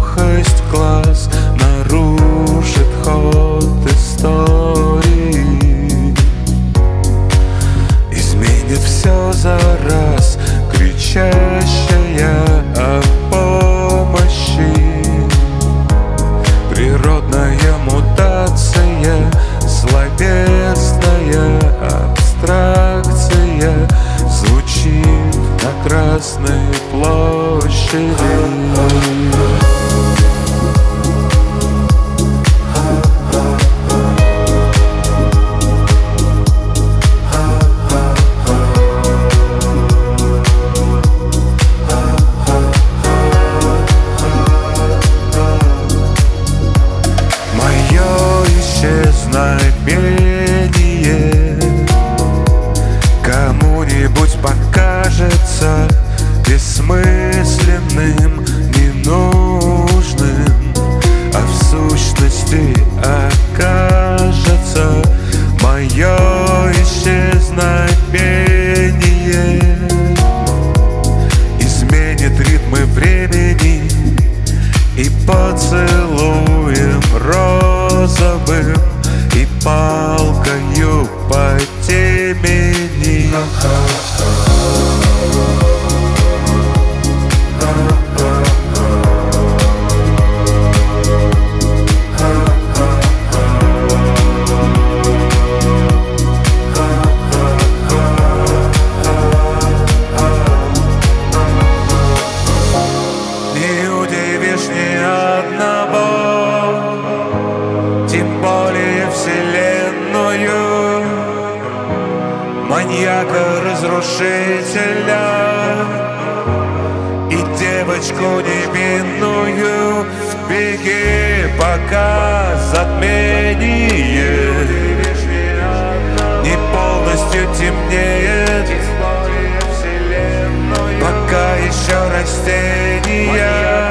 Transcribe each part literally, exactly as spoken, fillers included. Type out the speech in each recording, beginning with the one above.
сухость глаз нарушит ход истории, изменит все за раз, кричащая о помощи. Природная мутация, словесная абстракция звучит на Красной площади. Исчезновение кому-нибудь покажется бессмысленным, ненужным, а в сущности окажется мое исчезновение изменит ритмы времени и поцелуем розовым и палкою по темени. Не удивишь ни одного, тем более вселенную, маньяка-разрушителя и девочку невинную. Беги, пока затмение не полностью темнеет, пока еще растения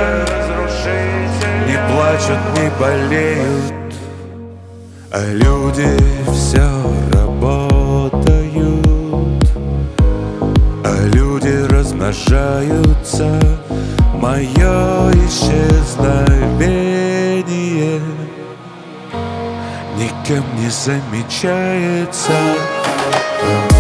не плачут, не болеют, а люди все работают, а люди размножаются. Мое исчезновение никем не замечается.